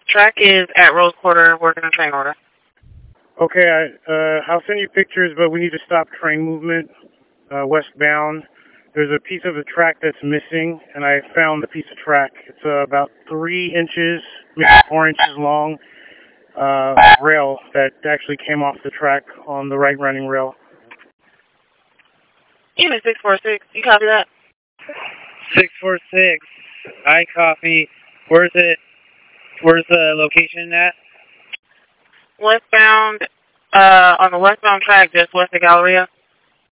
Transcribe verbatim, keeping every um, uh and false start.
Track is at Rose Quarter, working a train order. Okay, I, uh, I'll send you pictures, but we need to stop train movement uh, westbound. There's a piece of the track that's missing, and I found the piece of track. It's uh, about three inches, maybe four inches long, uh, rail that actually came off the track on the right running rail. Unit six four six, you copy that? six four six, I copy. Where's it? Where's the location at? Westbound, uh, on the westbound track, just west of Galleria.